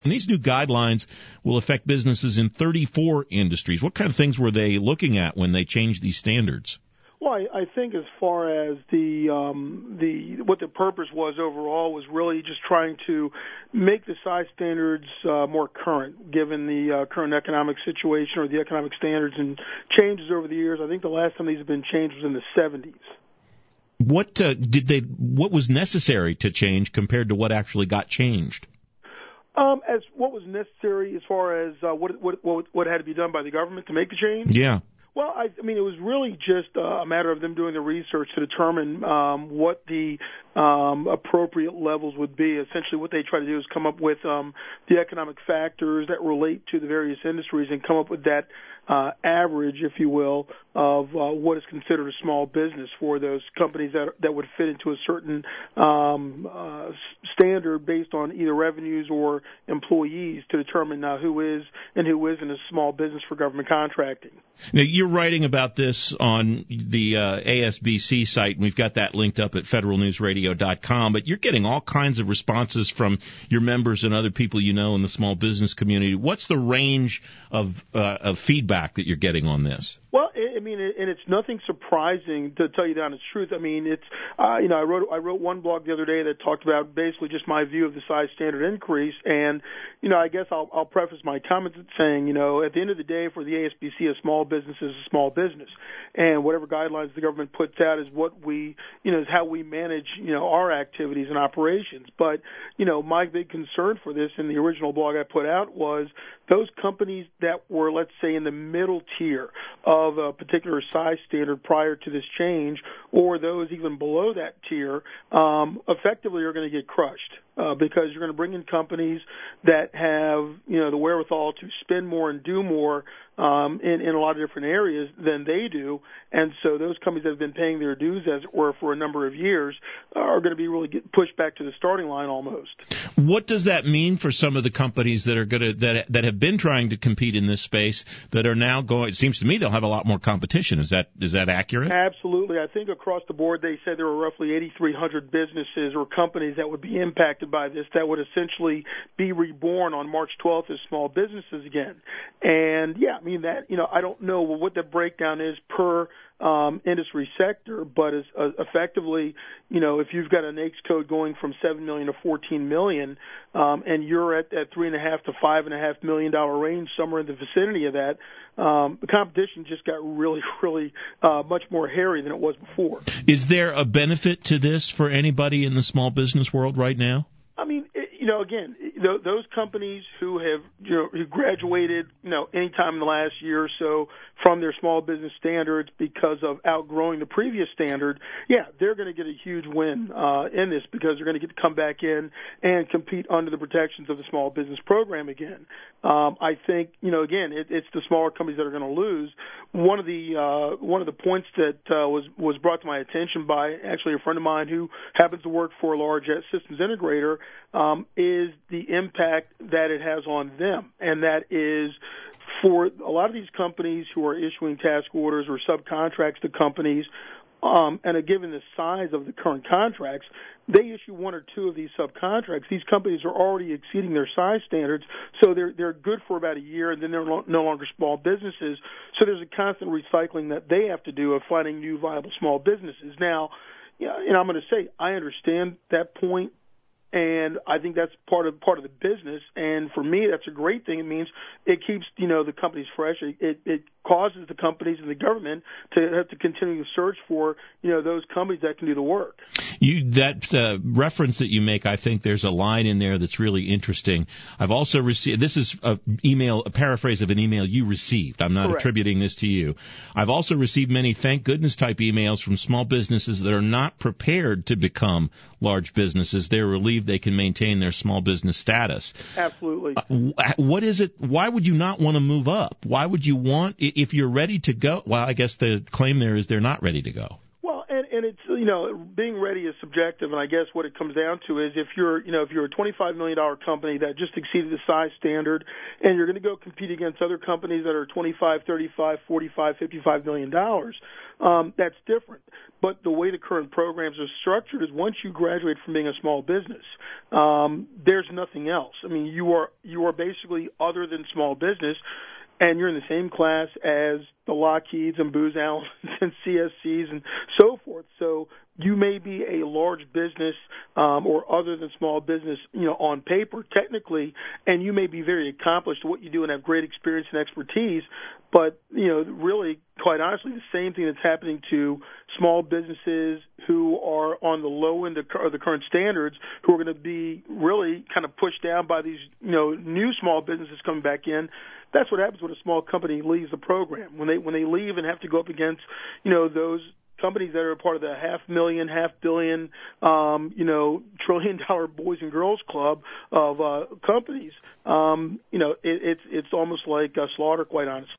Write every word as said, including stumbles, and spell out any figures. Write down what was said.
And these new guidelines will affect businesses in thirty-four industries. What kind of things were they looking at when they changed these standards? Well, I, I think as far as the um, the what the purpose was overall was really just trying to make the size standards uh, more current, given the uh, current economic situation or the economic standards and changes over the years. I think the last time these have been changed was in the seventies. What uh, did they? What was necessary to change compared to what actually got changed? Um, as what was necessary as far as uh, what, what what what had to be done by the government to make the change? Yeah. Well, I, I mean, it was really just uh, a matter of them doing the research to determine um, what the um, appropriate levels would be. Essentially, what they try to do is come up with um, the economic factors that relate to the various industries and come up with that uh, average, if you will, of uh, what is considered a small business for those companies that that would fit into a certain um, uh, standard based on either revenues or employees to determine uh, who is and who isn't a small business for government contracting. Now, you're writing about this on the uh, A S B C site, and we've got that linked up at federal news radio dot com, but you're getting all kinds of responses from your members and other people you know in the small business community. What's the range of, uh, of feedback that you're getting on this? Well, I mean, and it's nothing surprising, to tell you the honest truth. I mean, it's uh, you know, I wrote I wrote one blog the other day that talked about basically just my view of the size standard increase, and you know, I guess I'll, I'll preface my comments saying, you know, at the end of the day, for the A S B C, a small business is a small business, and whatever guidelines the government puts out is what we, you know, is how we manage, you know, our activities and operations. But you know, my big concern for this in the original blog I put out was those companies that were, let's say, in the middle tier of a particular size standard prior to this change, or those even below that tier, um, effectively are going to get crushed uh, because you're going to bring in companies that have, you know, the wherewithal to spend more and do more um, in, in a lot of different areas than they do, and so those companies that have been paying their dues, as it were, for a number of years, are going to be really get pushed back to the starting line almost. What does that mean for some of the companies that are going to that that have been trying to compete in this space that are now going? It seems to me they'll have a lot more competition. Is that is that accurate? Absolutely. I think across the board they said there were roughly eighty-three hundred businesses or companies that would be impacted by this, that would essentially be reborn on March twelfth as small businesses again. And yeah, I mean that, you know, I don't know what the breakdown is per um, industry sector, but as uh, effectively, you know, if you've got an N A I C S code going from seven million to fourteen million, um, and you're at that three and a half to five and a half million dollar range, somewhere in the vicinity of that, um, the competition just got really, really uh, much more hairy than it was before. Is there a benefit to this for anybody in the small business world right now? I mean, it, you know, again, th- those companies who have, you know, who graduated, you know, anytime in the last year or so from their small business standards because of outgrowing the previous standard, yeah, they're going to get a huge win uh, in this because they're going to get to come back in and compete under the protections of the small business program again. Um, I think, you know, again, it, it's the smaller companies that are going to lose. One of the uh, one of the points that uh, was was brought to my attention by actually a friend of mine who happens to work for a large systems integrator um, is the impact that it has on them, and that is for a lot of these companies who are issuing task orders or subcontracts to companies, um, and uh, given the size of the current contracts, they issue one or two of these subcontracts. These companies are already exceeding their size standards, so they're they're good for about a year, and then they're no, no longer small businesses. So there's a constant recycling that they have to do of finding new viable small businesses. Now, you know, and I'm going to say I understand that point. And I think that's part of part of the business. And for me, that's a great thing. It means it keeps, you know, the companies fresh. It, it, it causes the companies and the government to have to continue to search for, you know, those companies that can do the work. You that uh, reference that you make, I think there's a line in there that's really interesting. I've also received, this is a email, a paraphrase of an email you received. I'm not Correct. attributing this to you. I've also received many thank goodness type emails from small businesses that are not prepared to become large businesses. They're relieved they can maintain their small business status. Absolutely. Uh, what is it? Why would you not want to move up? Why would you want, if you're ready to go? Well, I guess the claim there is they're not ready to go. Well, and, and it's, you know, being ready is subjective, and I guess what it comes down to is if you're, you know, if you're a twenty-five million dollars company that just exceeded the size standard, and you're going to go compete against other companies that are twenty-five, thirty-five, forty-five, fifty-five million dollars, um, that's different. But the way the current programs are structured is once you graduate from being a small business, um, there's nothing else. I mean, you are you are basically other than small business. And you're in the same class as the Lockheeds and Booz Allen and C S Cs and so forth. So you may be a large business um, or other than small business, you know, on paper, technically, and you may be very accomplished at what you do and have great experience and expertise. But, you know, really, quite honestly, the same thing that's happening to small businesses who are on the low end of the current standards, who are going to be really kind of pushed down by these, you know, new small businesses coming back in. That's what happens when a small company leaves the program. When they when they leave and have to go up against, you know, those companies that are part of the half million, half billion, um, you know, trillion dollar boys and girls club of uh, companies, um, you know, it, it's it's almost like a slaughter, quite honestly.